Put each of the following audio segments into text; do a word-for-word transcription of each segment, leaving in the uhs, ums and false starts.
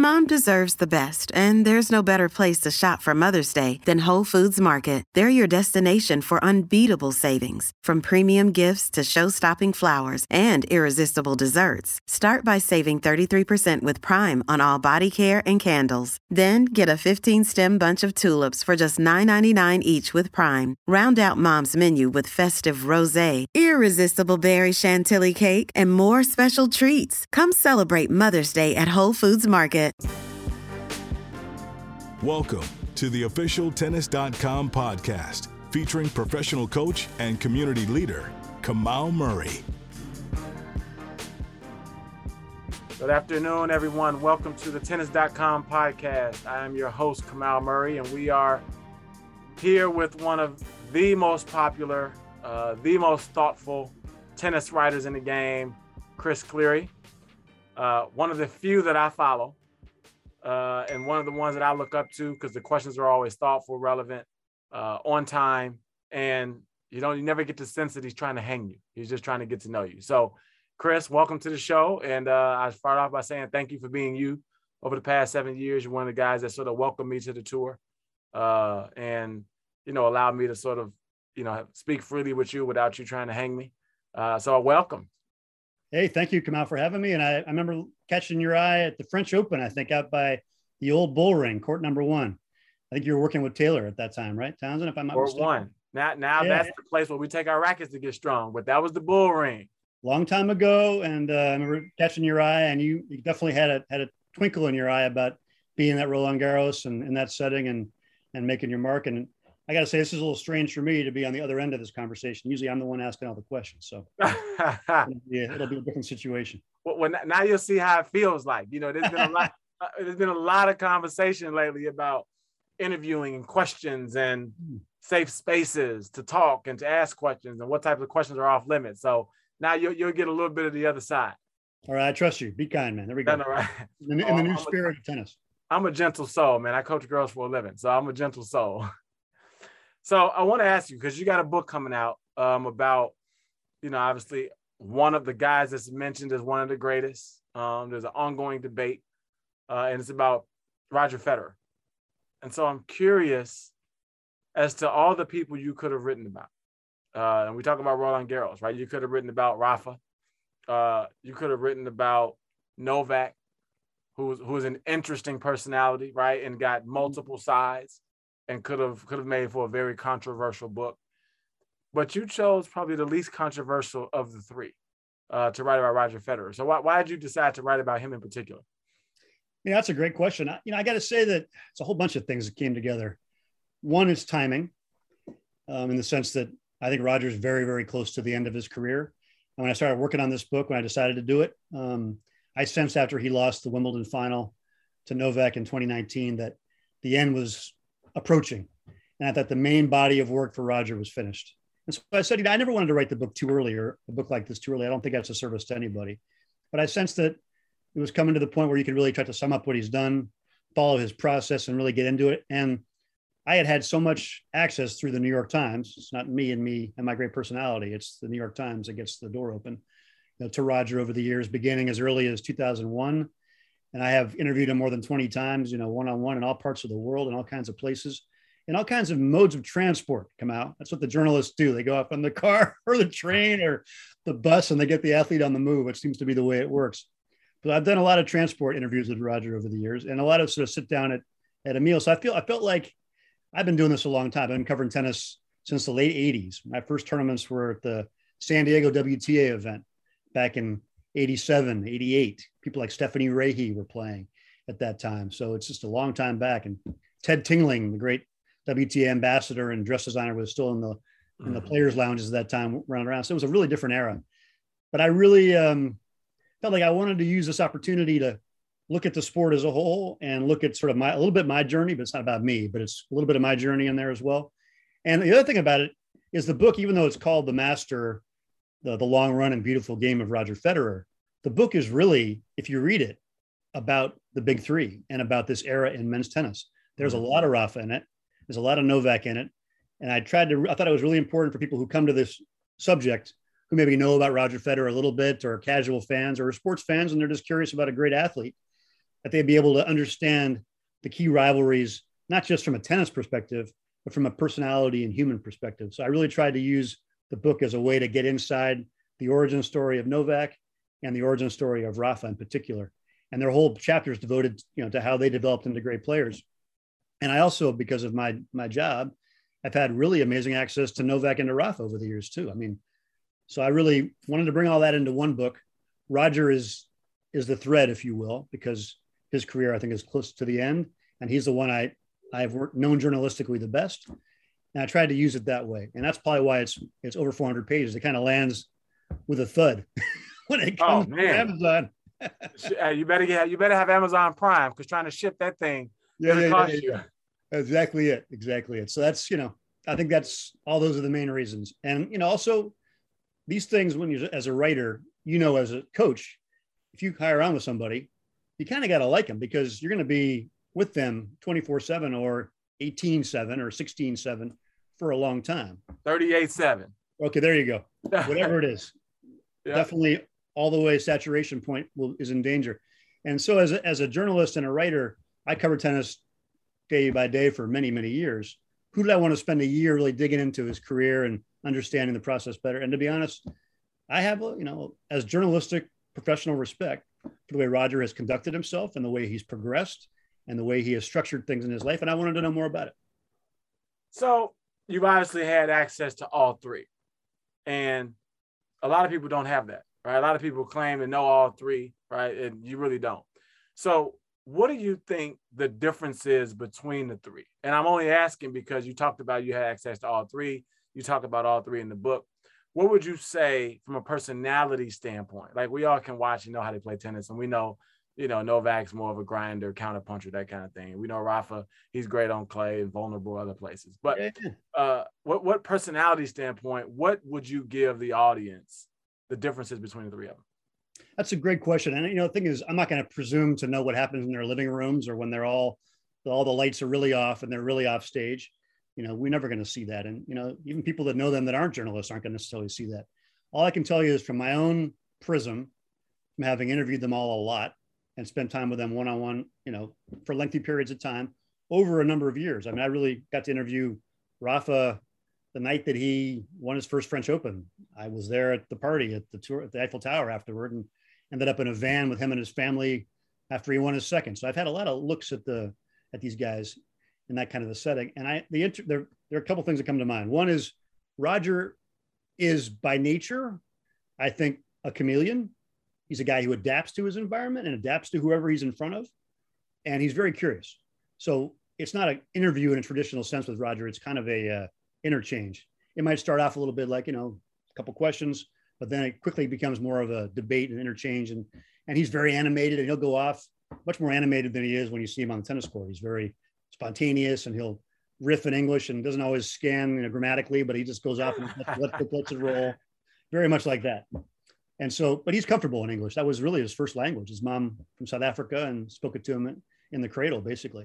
Mom deserves the best, and there's no better place to shop for Mother's Day than Whole Foods Market. They're your destination for unbeatable savings, from premium gifts to show-stopping flowers and irresistible desserts. Start by saving thirty-three percent with Prime on all body care and candles. Then get a fifteen-stem bunch of tulips for just nine ninety-nine each with Prime. Round out Mom's menu with festive rosé, irresistible berry chantilly cake, and more special treats. Come celebrate Mother's Day at Whole Foods Market. Welcome to the official tennis dot com podcast, featuring professional coach and community leader, Kamau Murray. Good afternoon, everyone. Welcome to the tennis dot com podcast. I am your host, Kamau Murray, and we are here with one of the most popular, uh, the most thoughtful tennis writers in the game, Chris Cleary. Uh, one of the few that I follow, uh, and one of the ones that I look up to because the questions are always thoughtful, relevant, uh, on time, and you don't, you never get the sense that he's trying to hang you. He's just trying to get to know you. So, Chris, welcome to the show, and uh, I start off by saying thank you for being you over the past seven years. You're one of the guys that sort of welcomed me to the tour, uh, and you know allowed me to sort of you know speak freely with you without you trying to hang me. Uh, so, welcome. Hey, thank you, Kamau, for having me. And I, I remember catching your eye at the French Open, I think, out by the old bull ring, court number one. I think you were working with Taylor at that time, right, Townsend, if I'm not court mistaken? one. Now, now yeah. That's the place where we take our rackets to get strong, but that was the bull ring. Long time ago, and uh, I remember catching your eye, and you, you definitely had a had a twinkle in your eye about being at Roland Garros and in that setting and and making your mark. And I got to say, this is a little strange for me to be on the other end of this conversation. Usually I'm the one asking all the questions. So it'll, be a, it'll be a different situation. Well, well, now you'll see how it feels like. You know, there's been a lot, uh, there's been a lot of conversation lately about interviewing and questions and safe spaces to talk and to ask questions and what type of questions are off limits. So now you'll, you'll get a little bit of the other side. All right. I trust you. Be kind, man. There we go. All right. In, in the new spirit of tennis. I'm a gentle soul, man. I coach girls for a living. So I'm a gentle soul. So I want to ask you, because you got a book coming out um, about, you know, obviously one of the guys that's mentioned as one of the greatest. Um, there's an ongoing debate, uh, and it's about Roger Federer. And so I'm curious as to all the people you could have written about. Uh, and we talk about Roland Garros, right? You could have written about Rafa. Uh, you could have written about Novak, who's who's an interesting personality, right? And got multiple sides. And could have could have made for a very controversial book, but you chose probably the least controversial of the three uh, to write about Roger Federer. So why why did you decide to write about him in particular? Yeah, that's a great question. I, you know, I got to say that it's a whole bunch of things that came together. One is timing, um, in the sense that I think Roger's very very close to the end of his career. And when I started working on this book, when I decided to do it, um, I sensed after he lost the Wimbledon final to Novak in twenty nineteen that the end was approaching, and I thought the main body of work for Roger was finished. And so I said, you know, I never wanted to write the book too early, or a book like this too early. I don't think that's a service to anybody, but I sensed that it was coming to the point where you could really try to sum up what he's done, follow his process, and really get into it. And I had had so much access through the New York Times. It's not me and me and my great personality. It's the New York Times that gets the door open, you know, to Roger over the years, beginning as early as two thousand one. And I have interviewed him more than twenty times, you know, one-on-one in all parts of the world, in all kinds of places, in all kinds of modes of transport come out. That's what the journalists do. They go up on the car or the train or the bus, and they get the athlete on the move, which seems to be the way it works. But I've done a lot of transport interviews with Roger over the years, and a lot of sort of sit down at, at a meal. So I feel, I felt like I've been doing this a long time. I've been covering tennis since the late eighties. My first tournaments were at the San Diego W T A event back in eighty-seven, eighty-eight. People like Stephanie Rahe were playing at that time. So it's just a long time back. And Ted Tingling, the great W T A ambassador and dress designer, was still in the in the players' lounges at that time, running around. So it was a really different era. But I really um, felt like I wanted to use this opportunity to look at the sport as a whole and look at sort of my a little bit my journey, but it's not about me, but it's a little bit of my journey in there as well. And the other thing about it is the book, even though it's called The Master, the, the long run and beautiful game of Roger Federer, the book is really, if you read it, about the big three and about this era in men's tennis. There's a lot of Rafa in it. There's a lot of Novak in it. And I tried to, I thought it was really important for people who come to this subject who maybe know about Roger Federer a little bit, or casual fans or sports fans, and they're just curious about a great athlete. that they'd be able to understand the key rivalries, not just from a tennis perspective, but from a personality and human perspective. So I really tried to use the book as a way to get inside the origin story of Novak and the origin story of Rafa in particular. And their whole chapter is devoted, you know, to how they developed into great players. And I also, because of my my job, I've had really amazing access to Novak and to Rafa over the years too. I mean, so I really wanted to bring all that into one book. Roger is is the thread, if you will, because his career, I think, is close to the end. And he's the one I, I've worked, known journalistically the best. And I tried to use it that way. And that's probably why it's it's over four hundred pages. It kind of lands with a thud when it comes oh, to Amazon. you better get you better have Amazon Prime, because trying to ship that thing, yeah, yeah, cost yeah, you. yeah. Exactly it. Exactly it. So that's, you know, I think that's all those are the main reasons. And, you know, also these things, when you, as a writer, you know, as a coach, if you hire on with somebody, you kind of got to like them, because you're going to be with them twenty-four seven or eighteen seven or sixteen seven for a long time. thirty-eight seven. Okay, there you go. Whatever it is. Yeah. Definitely all the way saturation point will, is in danger. And so as a, as a journalist and a writer, I covered tennis day by day for many, many years. Who did I want to spend a year really digging into his career and understanding the process better? And to be honest, I have, you know, as journalistic professional respect for the way Roger has conducted himself and the way he's progressed and the way he has structured things in his life. And I wanted to know more about it. So you've obviously had access to all three. And a lot of people don't have that, right? A lot of people claim to know all three, right? And you really don't. So what do you think the difference is between the three? And I'm only asking because you talked about you had access to all three. You talk about all three in the book. What would you say from a personality standpoint? Like, we all can watch and know how they play tennis, and we know, you know, Novak's more of a grinder, counterpuncher, that kind of thing. We know Rafa, he's great on clay and vulnerable other places. But uh, what what personality standpoint, what would you give the audience the differences between the three of them? That's a great question. And, you know, the thing is, I'm not going to presume to know what happens in their living rooms or when they're all, all the lights are really off and they're really off stage. You know, we're never going to see that. And, you know, even people that know them that aren't journalists aren't going to necessarily see that. All I can tell you is from my own prism, from having interviewed them all a lot and spent time with them one-on-one, you know, for lengthy periods of time over a number of years. I mean, I really got to interview Rafa the night that he won his first French Open. I was there at the party at the tour at the Eiffel Tower afterward, and ended up in a van with him and his family after he won his second. So I've had a lot of looks at the at these guys in that kind of a setting. And I the inter, there, there are a couple of things that come to mind. One is Roger is by nature, I think, a chameleon. He's a guy who adapts to his environment and adapts to whoever he's in front of. And he's very curious. So it's not an interview in a traditional sense with Roger. It's kind of a uh, interchange. It might start off a little bit like, you know, a couple questions, but then it quickly becomes more of a debate and interchange. And, and he's very animated, and he'll go off much more animated than he is when you see him on the tennis court. He's very spontaneous, and he'll riff in English and doesn't always scan, you know, grammatically, but he just goes off and lets, lets, lets it roll, very much like that. And so, but he's comfortable in English. That was really his first language. His mom from South Africa and spoke it to him in, in the cradle, basically.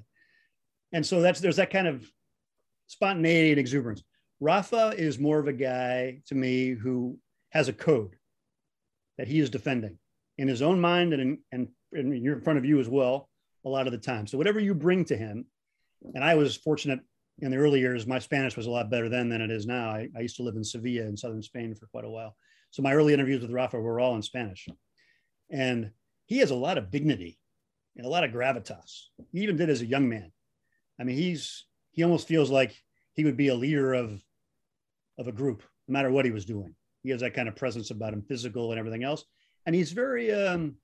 And so that's, there's that kind of spontaneity and exuberance. Rafa is more of a guy to me who has a code that he is defending in his own mind and in, and, and you're in front of you as well a lot of the time. So whatever you bring to him, and I was fortunate in the early years, my Spanish was a lot better then than it is now. I, I used to live in Sevilla in southern Spain for quite a while. So my early interviews with Rafa were all in Spanish. And he has a lot of dignity and a lot of gravitas. He even did as a young man. I mean, he's, he almost feels like he would be a leader of, of a group, no matter what he was doing. He has that kind of presence about him, physical and everything else. And he's very, um,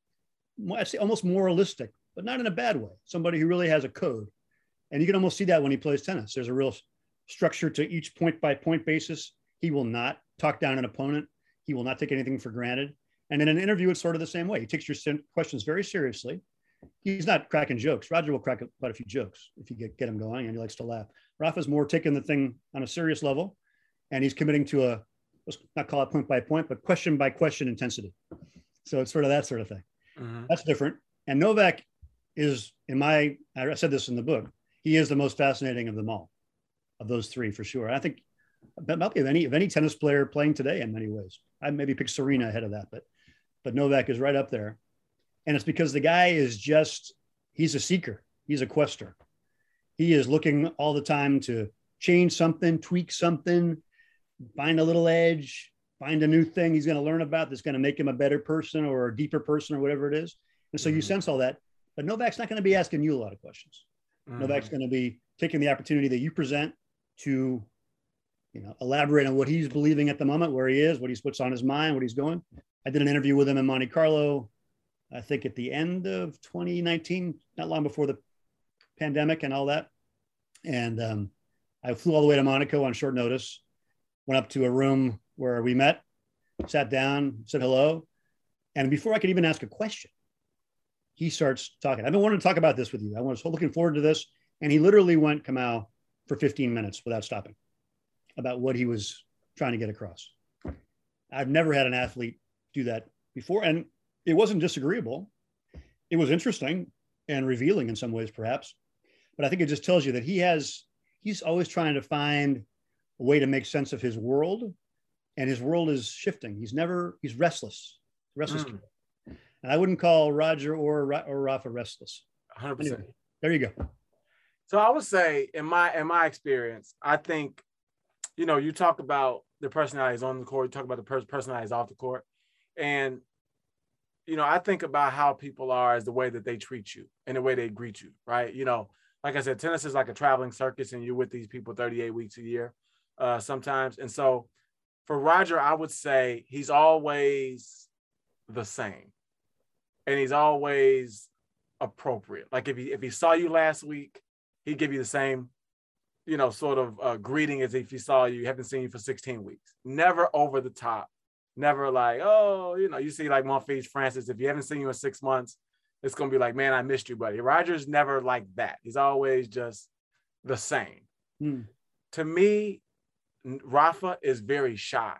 I'd say almost moralistic, but not in a bad way. Somebody who really has a code. And you can almost see that when he plays tennis. There's a real structure to each point by point basis. He will not talk down an opponent. He will not take anything for granted. And in an interview, it's sort of the same way. He takes your questions very seriously. He's not cracking jokes. Roger will crack quite a few jokes if you get, get him going, and he likes to laugh. Rafa's more taking the thing on a serious level, and he's committing to a, let's not call it point by point, but question by question intensity. So it's sort of that sort of thing. Mm-hmm. That's different. And Novak is, in my, I said this in the book, he is the most fascinating of them all, of those three for sure. I think about of any of any tennis player playing today in many ways. I maybe pick Serena ahead of that, but but Novak is right up there. And it's because the guy is just, he's a seeker. He's a quester. He is looking all the time to change something, tweak something, find a little edge, find a new thing he's going to learn about that's going to make him a better person or a deeper person or whatever it is. And so mm-hmm. you sense all that. But Novak's not going to be asking you a lot of questions. Mm-hmm. Novak's going to be taking the opportunity that you present to, you know, elaborate on what he's believing at the moment, where he is, what he's what's on his mind, what he's going. I did an interview with him in Monte Carlo, I think at the end of twenty nineteen, not long before the pandemic and all that. And um, I flew all the way to Monaco on short notice, went up to a room where we met, sat down, said hello. And before I could even ask a question, he starts talking. I've been wanting to talk about this with you. I was looking forward to this. And he literally went, Kamau, for fifteen minutes without stopping about what he was trying to get across. I've never had an athlete do that before. And it wasn't disagreeable. It was interesting and revealing in some ways, perhaps. But I think it just tells you that he has, he's always trying to find a way to make sense of his world. And his world is shifting. He's never, he's restless, restless. Mm. And I wouldn't call Roger or, or Rafa restless. one hundred percent. Anyway, there you go. So I would say in my, in my experience, I think, you know, you talk about the personalities on the court, you talk about the pers- personalities off the court. And, you know, I think about how people are as the way that they treat you and the way they greet you, right? You know, like I said, tennis is like a traveling circus and you're with these people thirty-eight weeks a year uh, sometimes. And so for Roger, I would say he's always the same and he's always appropriate. Like if he, if he saw you last week, he'd give you the same, you know, sort of uh, greeting as if he saw you, haven't seen you for sixteen weeks. Never over the top. Never like, oh, you know, you see like Monfils Francis, if you haven't seen you in six months, it's going to be like, man, I missed you, buddy. Roger's never like that. He's always just the same. Hmm. To me, Rafa is very shy.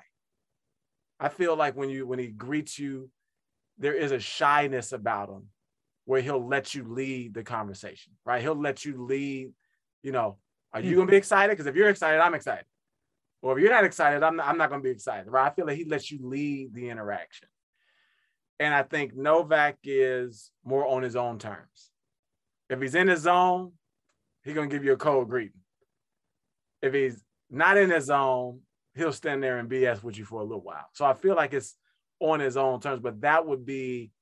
I feel like when you when he greets you, there is a shyness about him where he'll let you lead the conversation, right? He'll let you lead, you know, are you going to be excited? Because if you're excited, I'm excited. Or if you're not excited, I'm not, I'm not going to be excited, right? I feel like he lets you lead the interaction. And I think Novak is more on his own terms. If he's in his zone, he's going to give you a cold greeting. If he's not in his zone, he'll stand there and B S with you for a little while. So I feel like it's on his own terms, but that would be,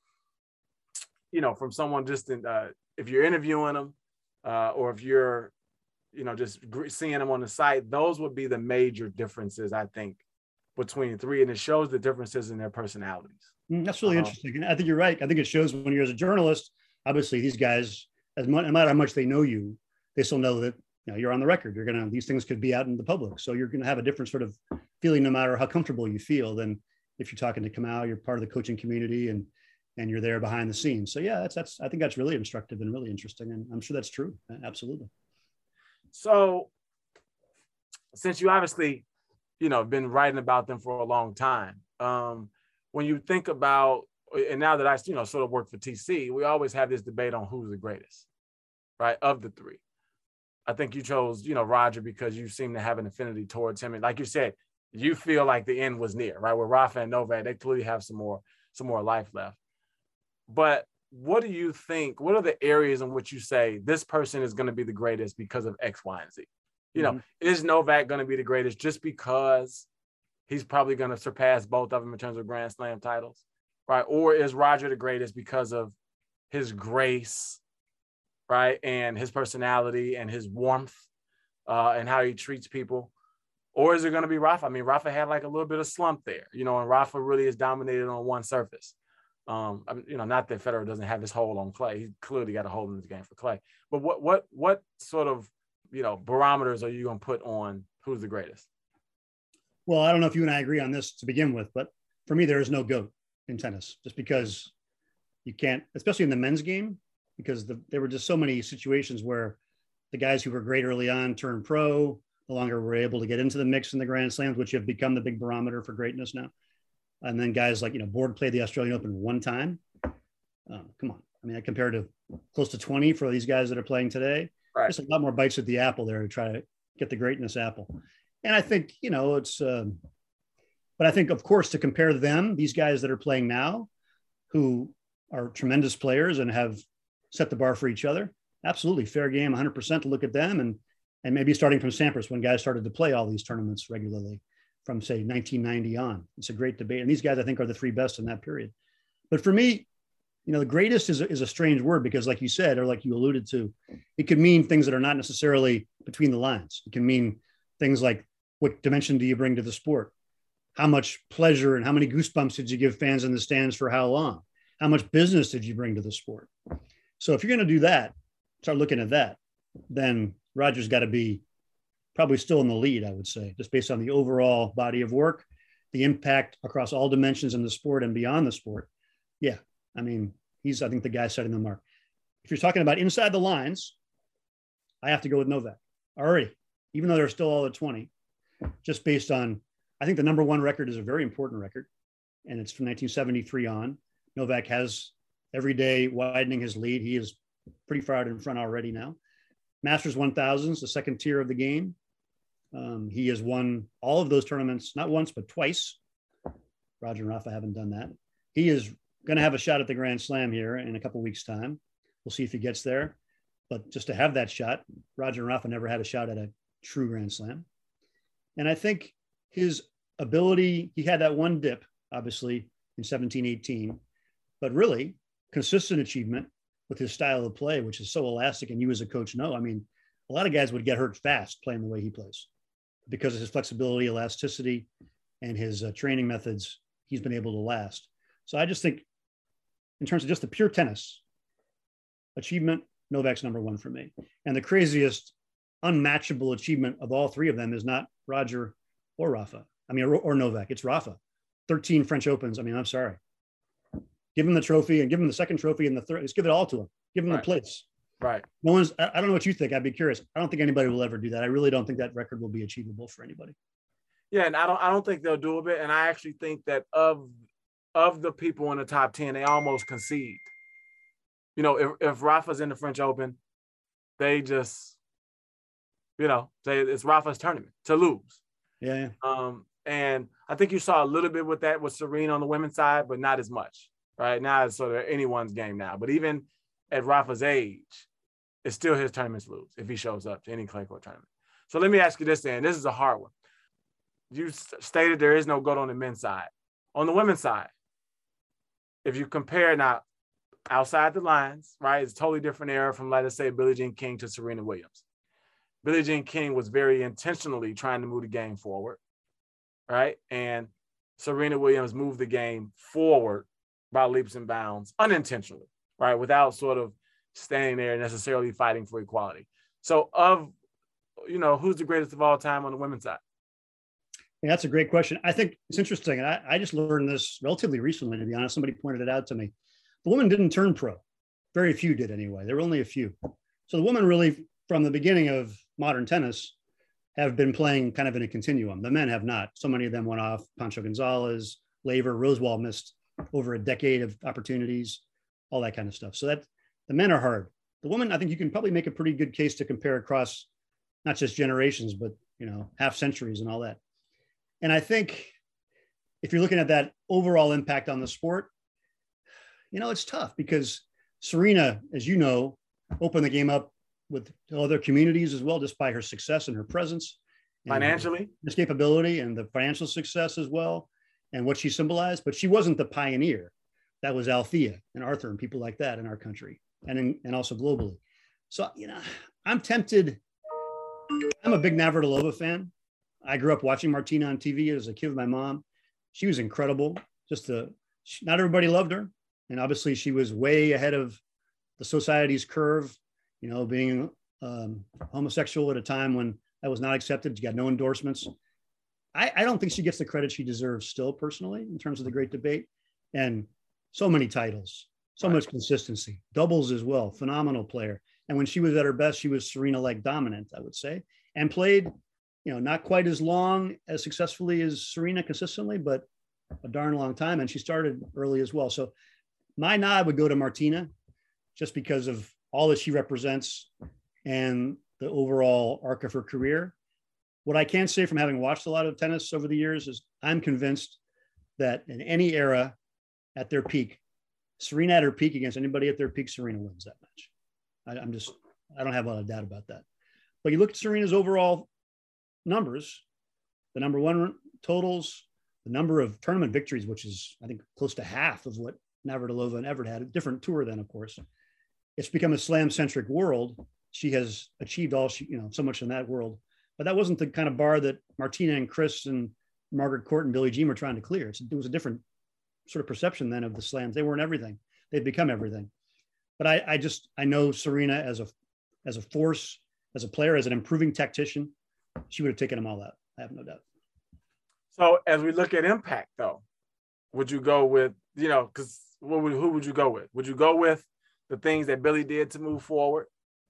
you know, from someone just in, uh, if you're interviewing him uh, or if you're, you know, just seeing them on the site, those would be the major differences, I think, between the three. And it shows the differences in their personalities. Mm, that's really um, interesting. And I think you're right. I think it shows when you're as a journalist, obviously these guys, as much, no matter how much they know you, they still know that, you know, you're on the record. You're going to, these things could be out in the public. So you're going to have a different sort of feeling no matter how comfortable you feel than if you're talking to Kamau, you're part of the coaching community and, and you're there behind the scenes. So yeah, that's, that's, I think that's really instructive and really interesting. And I'm sure that's true. Absolutely. So since you obviously, you know, been writing about them for a long time, um, when you think about, and now that I, you know, sort of work for T C, we always have this debate on who's the greatest, right, of the three. I think you chose, you know, Roger because you seem to have an affinity towards him. And like you said, you feel like the end was near, right? With Rafa and Novak, they clearly have some more, some more life left. But what do you think, what are the areas in which you say this person is going to be the greatest because of X, Y, and Z? You know, mm-hmm. Is Novak going to be the greatest just because he's probably going to surpass both of them in terms of Grand Slam titles, right? Or is Roger the greatest because of his grace, right? And his personality and his warmth uh, and how he treats people? Or is it going to be Rafa? I mean, Rafa had like a little bit of slump there, you know, and Rafa really is dominated on one surface. Um, you know, not that Federer doesn't have his hold on clay. He's clearly got a hold in his game for clay. But what what what sort of, you know, barometers are you going to put on who's the greatest? Well, I don't know if you and I agree on this to begin with, but for me, there is no GOAT in tennis just because you can't, especially in the men's game, because the, there were just so many situations where the guys who were great early on turned pro, no longer were able to get into the mix in the Grand Slams, which have become the big barometer for greatness now. And then guys like, you know, Borg played the Australian Open one time. Uh, come on. I mean, I compared to close to twenty for these guys that are playing today. Right. There's a lot more bites at the apple there to try to get the greatness apple. And I think, you know, it's, um, but I think, of course, to compare them, these guys that are playing now, who are tremendous players and have set the bar for each other. Absolutely fair game, one hundred percent to look at them. And, and maybe starting from Sampras when guys started to play all these tournaments regularly from, say, nineteen ninety on. It's a great debate. And these guys, I think, are the three best in that period. But for me, you know, the greatest is a, is a strange word because, like you said, or like you alluded to, it could mean things that are not necessarily between the lines. It can mean things like, what dimension do you bring to the sport? How much pleasure and how many goosebumps did you give fans in the stands for how long? How much business did you bring to the sport? So if you're going to do that, start looking at that, then Roger's got to be probably still in the lead, I would say, just based on the overall body of work, the impact across all dimensions in the sport and beyond the sport. Yeah, I mean, he's, I think, the guy setting the mark. If you're talking about inside the lines, I have to go with Novak already, even though they're still all at twenty, just based on, I think the number one record is a very important record, and it's from nineteen seventy-three on. Novak has every day widening his lead. He is pretty far out in front already now. Masters one thousands, the second tier of the game. Um, he has won all of those tournaments, not once, but twice. Roger and Rafa haven't done that. He is going to have a shot at the Grand Slam here in a couple of weeks' time. We'll see if he gets there. But just to have that shot, Roger and Rafa never had a shot at a true Grand Slam. And I think his ability, he had that one dip, obviously, in seventeen eighteen, but really consistent achievement with his style of play, which is so elastic. And you as a coach know, I mean, a lot of guys would get hurt fast playing the way he plays because of his flexibility, elasticity, and his uh, training methods. He's been able to last. So I just think in terms of just the pure tennis achievement, Novak's number one for me. And the craziest unmatchable achievement of all three of them is not Roger or Rafa. I mean, or, or Novak, it's Rafa. thirteen French Opens. I mean, I'm sorry. Give him the trophy and give him the second trophy and the third. Just give it all to him. Give him Right. the place. Right. No one's, I I don't know what you think. I'd be curious. I don't think anybody will ever do that. I really don't think that record will be achievable for anybody. Yeah, and I don't I don't think they'll do it. And I actually think that of of the people in the top ten, they almost concede. You know, if, if Rafa's in the French Open, they just, you know, say it's Rafa's tournament to lose. Yeah, yeah. Um, and I think you saw a little bit with that with Serena on the women's side, but not as much. Right now, it's sort of anyone's game now. But even at Rafa's age, it's still his tournaments lose if he shows up to any clay court tournament. So let me ask you this, then. This is a hard one. You stated there is no GOAT on the men's side. On the women's side, if you compare now outside the lines, right, it's a totally different era from, let us say, Billie Jean King to Serena Williams. Billie Jean King was very intentionally trying to move the game forward, right? And Serena Williams moved the game forward by leaps and bounds unintentionally, right? Without sort of standing there necessarily fighting for equality. So of, you know, who's the greatest of all time on the women's side? Yeah, that's a great question. I think it's interesting. And I, I just learned this relatively recently, to be honest. Somebody pointed it out to me. The woman didn't turn pro. Very few did anyway. There were only a few. So the women really, from the beginning of modern tennis, have been playing kind of in a continuum. The men have not. So many of them went off. Pancho Gonzalez, Laver, Rosewall missed over a decade of opportunities, all that kind of stuff. So that the men are hard. The women, I think you can probably make a pretty good case to compare across not just generations, but, you know, half centuries and all that. And I think if you're looking at that overall impact on the sport, you know, it's tough because Serena, as you know, opened the game up with other communities as well, just by her success and her presence. Financially. Her capability and the financial success as well, and what she symbolized. But she wasn't the pioneer. That was Althea and Arthur and people like that in our country and in, and also globally. So, you know, I'm tempted. I'm a big Navratilova fan. I grew up watching Martina on T V as a kid with my mom. She was incredible. Just the, not everybody loved her. And obviously she was way ahead of the society's curve, you know, being um, homosexual at a time when that was not accepted. She got no endorsements. I, I don't think she gets the credit she deserves still, personally, in terms of the great debate. And so many titles, so right. much consistency, doubles as well, phenomenal player. And when she was at her best, she was Serena-like dominant, I would say, and played, you know, not quite as long, as successfully as Serena consistently, but a darn long time. And she started early as well. So my nod would go to Martina, just because of all that she represents and the overall arc of her career. What I can say from having watched a lot of tennis over the years is I'm convinced that in any era at their peak, Serena at her peak against anybody at their peak, Serena wins that match. I, I'm just, I don't have a lot of doubt about that. But you look at Serena's overall numbers, the number one totals, the number of tournament victories, which is, I think, close to half of what Navratilova and Everett had. A different tour then, of course. It's become a slam-centric world. She has achieved all she, you know, so much in that world. But that wasn't the kind of bar that Martina and Chris and Margaret Court and Billie Jean were trying to clear. It's, it was a different sort of perception then of the slams. They weren't everything. They've become everything. But I, I just, I know Serena as a, as a force, as a player, as an improving tactician, she would have taken them all out. I have no doubt. So as we look at impact, though, would you go with, you know, because what would, who would you go with? Would you go with the things that Billie did to move forward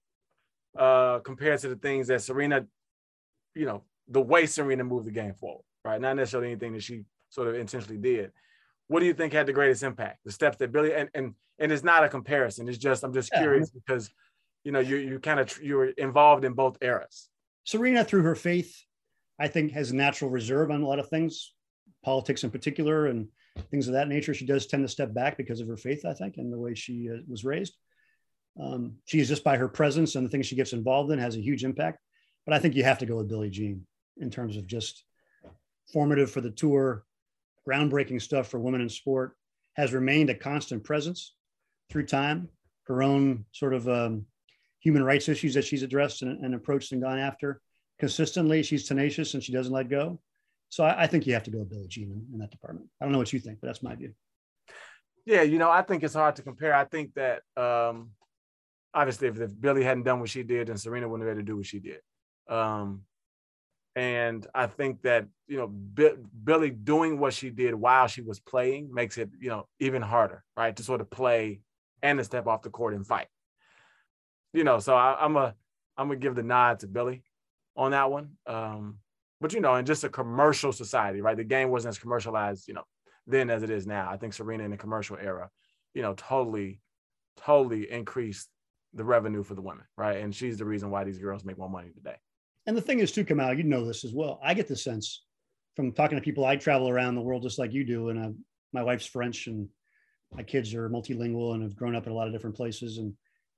uh, compared to the things that Serena, you know, the way Serena moved the game forward, right? Not necessarily anything that she sort of intentionally did. What do you think had the greatest impact? The steps that Billie, and and and it's not a comparison. It's just, I'm just curious yeah. because, you know, you you kind of, you're involved in both eras. Serena, through her faith, I think has a natural reserve on a lot of things, politics in particular, and things of that nature. She does tend to step back because of her faith, I think, and the way she uh, was raised. Um, she is just by her presence and the things she gets involved in has a huge impact. But I think you have to go with Billie Jean in terms of just formative for the tour, groundbreaking stuff for women in sport, has remained a constant presence through time. Her own sort of um, human rights issues that she's addressed and, and approached and gone after consistently. She's tenacious and she doesn't let go. So I, I think you have to go with Billie Jean in, in that department. I don't know what you think, but that's my view. Yeah, you know, I think it's hard to compare. I think that um, obviously if, if Billie hadn't done what she did, then Serena wouldn't have had to do what she did. Um, and I think that, you know, B- Billie doing what she did while she was playing makes it, you know, even harder, right? To sort of play and to step off the court and fight. You know, so I, I'm a, I'm gonna give the nod to Billie on that one. Um, but, you know, in just a commercial society, right? The game wasn't as commercialized, you know, then as it is now. I think Serena in the commercial era, you know, totally, totally increased the revenue for the women, right? And she's the reason why these girls make more money today. And the thing is too, Kamau, you know this as well. I get the sense from talking to people, I travel around the world just like you do. And I, my wife's French and my kids are multilingual and have grown up in a lot of different places. And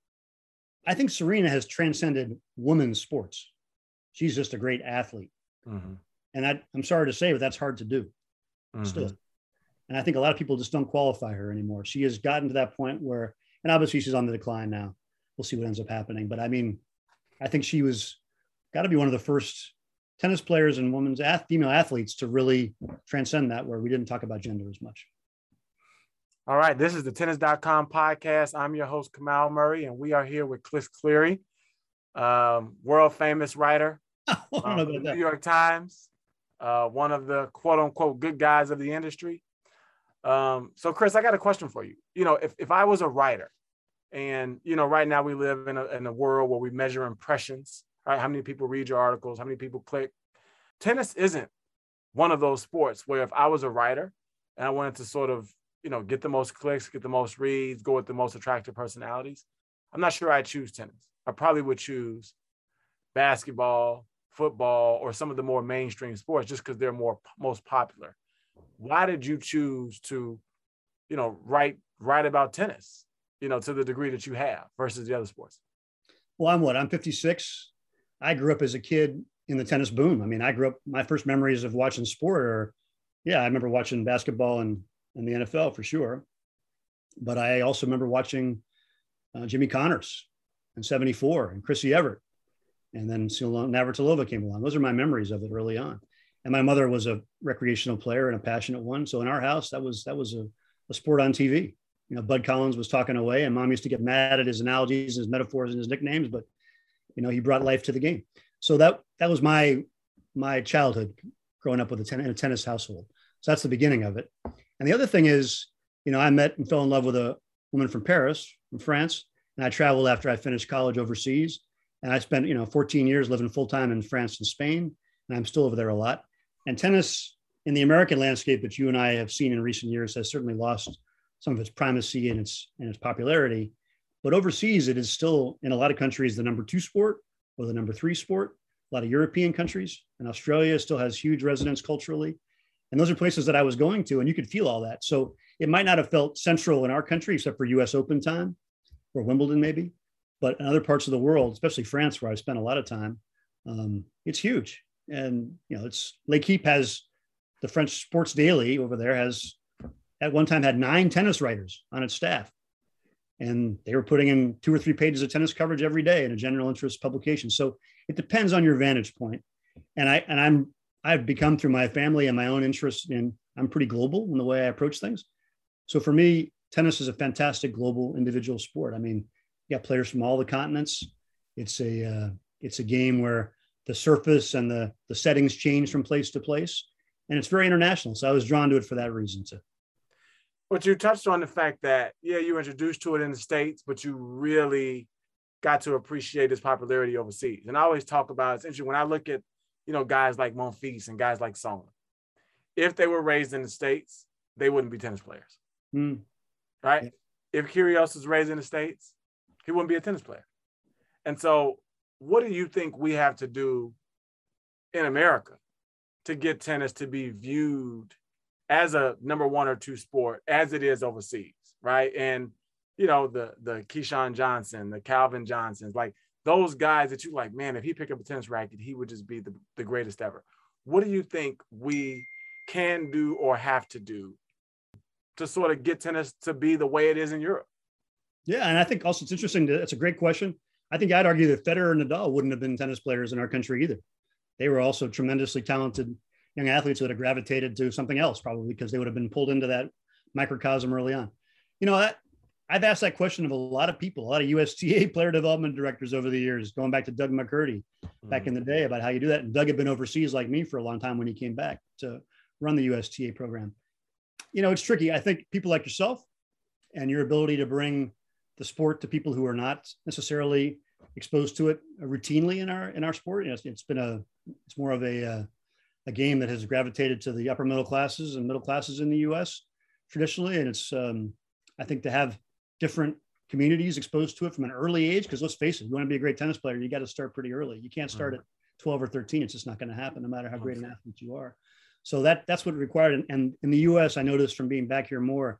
I think Serena has transcended women's sports. She's just a great athlete. Mm-hmm. And I, I'm sorry to say, but that's hard to do mm-hmm. still. And I think a lot of people just don't qualify her anymore. She has gotten to that point where, and obviously she's on the decline now. We'll see what ends up happening. But I mean, I think she was got to be one of the first tennis players and women's ath- female athletes to really transcend that, where we didn't talk about gender as much. All right. This is the tennis dot com podcast. I'm your host, Kamau Murray, and we are here with Chris Cleary, um, world famous writer, I don't um, know the about that. New York Times, uh, one of the quote unquote good guys of the industry. Um, so Chris, I got a question for you. You know, if, if I was a writer and, you know, right now we live in a, in a world where we measure impressions, right? How many people read your articles? How many people click? Tennis isn't one of those sports where if I was a writer and I wanted to sort of, you know, get the most clicks, get the most reads, go with the most attractive personalities, I'm not sure I'd choose tennis. I probably would choose basketball, football, or some of the more mainstream sports just because they're more most popular. Why did you choose to, you know, write write about tennis, you know, to the degree that you have versus the other sports? Well, I'm what? I'm fifty-six. I grew up as a kid in the tennis boom. I mean, I grew up, my first memories of watching sport are, yeah, I remember watching basketball and, and the N F L for sure. But I also remember watching uh, Jimmy Connors in seventy-four and Chrissy Everett. And then Navratilova came along. Those are my memories of it early on. And my mother was a recreational player and a passionate one. So in our house, that was, that was a, a sport on T V. You know, Bud Collins was talking away and mom used to get mad at his analogies, his metaphors and his nicknames, but you know, he brought life to the game. So that, that was my, my childhood growing up with a, ten, in a tennis household. So that's the beginning of it. And the other thing is, you know, I met and fell in love with a woman from Paris, from France. And I traveled after I finished college overseas. And I spent, you know, fourteen years living full-time in France and Spain. And I'm still over there a lot. And tennis in the American landscape that you and I have seen in recent years has certainly lost some of its primacy and its, and its popularity. But overseas, it is still, in a lot of countries, the number two sport or the number three sport. A lot of European countries, and Australia still has huge resonance culturally. And those are places that I was going to, and you could feel all that. So it might not have felt central in our country, except for U S Open time or Wimbledon maybe, but in other parts of the world, especially France, where I spent a lot of time, um, it's huge. And, you know, it's L'Equipe has the French Sports Daily over there has at one time had nine tennis writers on its staff. And they were putting in two or three pages of tennis coverage every day in a general interest publication. So it depends on your vantage point. And I, and I'm, I've become through my family and my own interest in, I'm pretty global in the way I approach things. So for me, tennis is a fantastic global individual sport. I mean, you got players from all the continents. It's a, uh, it's a game where the surface and the, the settings change from place to place. And it's very international. So I was drawn to it for that reason too. But you touched on the fact that, yeah, you were introduced to it in the States, but you really got to appreciate its popularity overseas. And I always talk about, it's interesting when I look at, you know, guys like Monfils and guys like Tsonga, if they were raised in the States, they wouldn't be tennis players, mm. right? Yeah. If Kyrgios was raised in the States, he wouldn't be a tennis player. And so what do you think we have to do in America to get tennis to be viewed as a number one or two sport as it is overseas, right? And, you know, the the Keyshawn Johnson, the Calvin Johnsons, like those guys that you like, man, if he picked up a tennis racket, he would just be the, the greatest ever. What do you think we can do or have to do to sort of get tennis to be the way it is in Europe? Yeah, and I think also it's interesting. To, it's a great question. I think I'd argue that Federer and Nadal wouldn't have been tennis players in our country either. They were also tremendously talented young athletes who would have gravitated to something else, probably because they would have been pulled into that microcosm early on. You know, that, I've asked that question of a lot of people, a lot of U S T A player development directors over the years, going back to Doug McCurdy back mm. in the day about how you do that. And Doug had been overseas like me for a long time when he came back to run the U S T A program. You know, it's tricky. I think people like yourself and your ability to bring the sport to people who are not necessarily exposed to it routinely in our in our sport. You know, it's, it's been a it's more of a uh, a game that has gravitated to the upper middle classes and middle classes in the U S traditionally. And it's, um, I think to have different communities exposed to it from an early age, because let's face it, you want to be a great tennis player, you got to start pretty early. You can't start mm-hmm. at twelve or thirteen. It's just not going to happen no matter how great an athlete you are. So that that's what it required. And, and in the U S, I noticed from being back here more,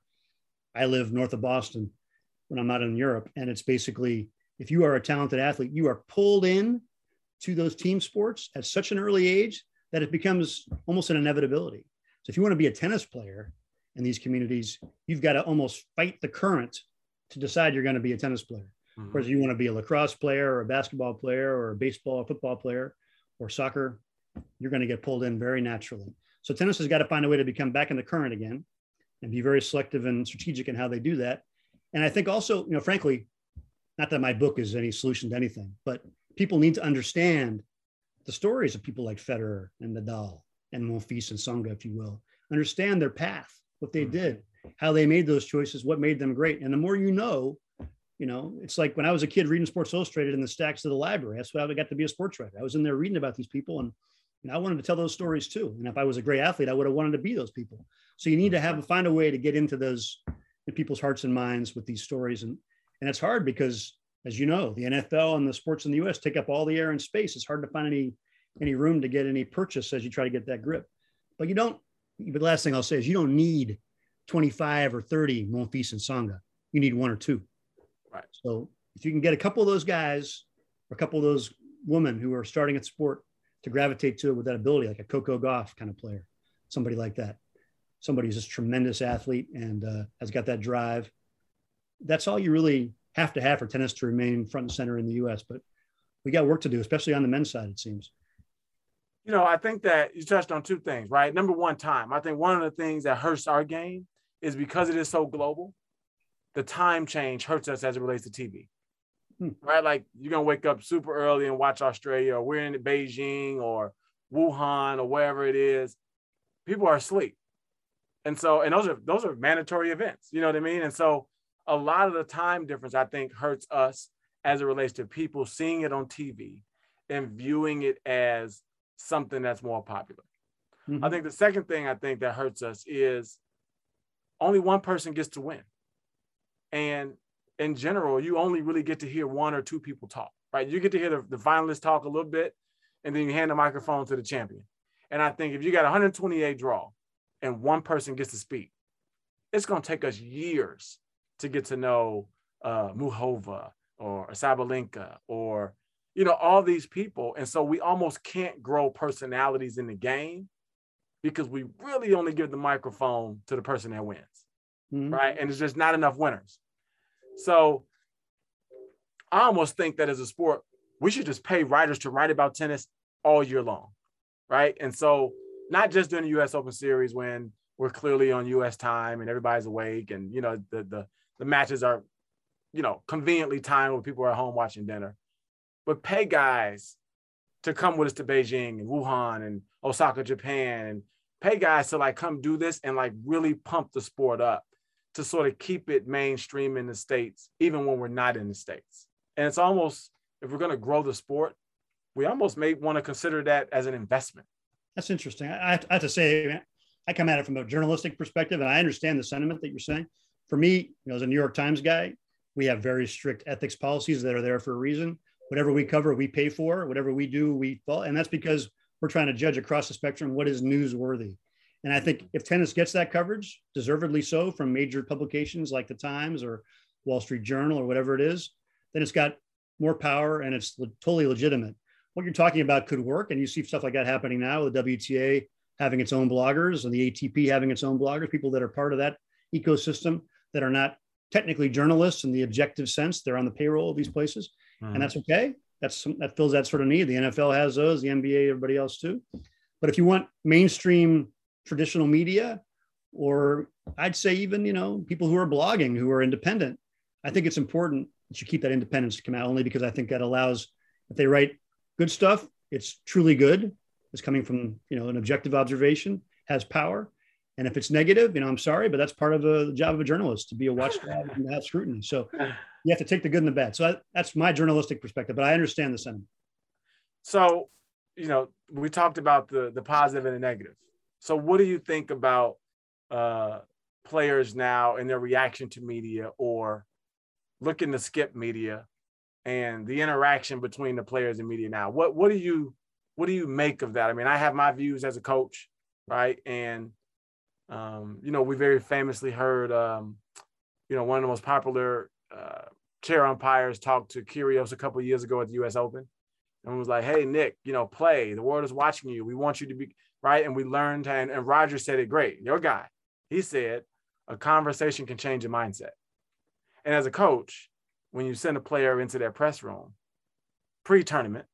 I live north of Boston when I'm not in Europe. And it's basically, if you are a talented athlete, you are pulled in to those team sports at such an early age that it becomes almost an inevitability. So if you want to be a tennis player in these communities, you've got to almost fight the current to decide you're going to be a tennis player. Mm-hmm. Whereas you want to be a lacrosse player or a basketball player or a baseball or football player or soccer, you're going to get pulled in very naturally. So tennis has got to find a way to become back in the current again and be very selective and strategic in how they do that. And I think also, you know, frankly, not that my book is any solution to anything, but people need to understand the stories of people like Federer and Nadal and Monfils and Tsonga, if you will, understand their path, what they did, how they made those choices, what made them great. And the more you know, you know, it's like when I was a kid reading Sports Illustrated in the stacks of the library, that's why I got to be a sports writer. I was in there reading about these people and, and I wanted to tell those stories too. And if I was a great athlete, I would have wanted to be those people. So you need to have find a way to get into those in people's hearts and minds with these stories. And, and it's hard because, as you know, the N F L and the sports in the U S take up all the air and space. It's hard to find any any room to get any purchase as you try to get that grip. But you don't, but the last thing I'll say is you don't need twenty-five or thirty Monfils and Tsonga. You need one or two. Right. So if you can get a couple of those guys or a couple of those women who are starting at sport to gravitate to it with that ability, like a Coco Gauff kind of player, somebody like that, somebody who's just a tremendous athlete and uh, has got that drive. That's all you really have to have for tennis to remain front and center in the U S, but we got work to do, especially on the men's side, it seems. You know, I think that you touched on two things, right? Number one, time. I think one of the things that hurts our game is because it is so global, the time change hurts us as it relates to T V, hmm. right? Like you're going to wake up super early and watch Australia, or we're in Beijing or Wuhan or wherever it is. People are asleep. And so, and those are, those are mandatory events, you know what I mean? And so a lot of the time difference, I think, hurts us as it relates to people seeing it on T V and viewing it as something that's more popular. Mm-hmm. I think the second thing I think that hurts us is only one person gets to win. And in general, you only really get to hear one or two people talk, right? You get to hear the, the finalists talk a little bit, and then you hand the microphone to the champion. And I think if you got one hundred twenty-eight draw and one person gets to speak, it's going to take us years to get to know uh, Muhova or Sabalenka or, you know, all these people. And so we almost can't grow personalities in the game because we really only give the microphone to the person that wins, mm-hmm. right? And there's just not enough winners. So I almost think that as a sport, we should just pay writers to write about tennis all year long, right? And so not just during the U S Open Series when we're clearly on U S time and everybody's awake and, you know, the the, the matches are, you know, conveniently timed when people are at home watching dinner, but pay guys to come with us to Beijing and Wuhan and Osaka, Japan, and pay guys to like come do this and like really pump the sport up to sort of keep it mainstream in the States, even when we're not in the States. And it's almost, if we're going to grow the sport, we almost may want to consider that as an investment. That's interesting. I, I have to say, I come at it from a journalistic perspective, and I understand the sentiment that you're saying. For me, you know, as a New York Times guy, we have very strict ethics policies that are there for a reason. Whatever we cover, we pay for. Whatever we do, we follow. And that's because we're trying to judge across the spectrum what is newsworthy. And I think if tennis gets that coverage, deservedly so, from major publications like the Times or Wall Street Journal or whatever it is, then it's got more power and it's totally legitimate. What you're talking about could work. And you see stuff like that happening now with the W T A having its own bloggers and the A T P having its own bloggers, people that are part of that ecosystem that are not technically journalists in the objective sense. They're on the payroll of these places. Mm-hmm. And that's okay. That's that fills that sort of need. The N F L has those, the N B A, everybody else too. But if you want mainstream traditional media, or I'd say even, you know, people who are blogging, who are independent, I think it's important that you keep that independence to come out, only because I think that allows, if they write good stuff, it's truly good. It's coming from, you know, an objective observation, has power. And if it's negative, you know, I'm sorry, but that's part of the job of a journalist, to be a watchdog and have scrutiny. So you have to take the good and the bad. So I, that's my journalistic perspective, but I understand the sentiment. So, you know, we talked about the the positive and the negative. So what do you think about uh, players now and their reaction to media, or looking to skip media and the interaction between the players and media now? What what do you what do you make of that? I mean, I have my views as a coach, right? And um, you know, we very famously heard, um, you know, one of the most popular uh, chair umpires talk to Kyrgios a couple of years ago at the U S Open, and was like, "Hey, Nick, you know, play. The world is watching you. We want you to be right." And we learned, and, and Roger said it great. Your guy, he said, a conversation can change a mindset. And as a coach, when you send a player into their press room pre-tournament,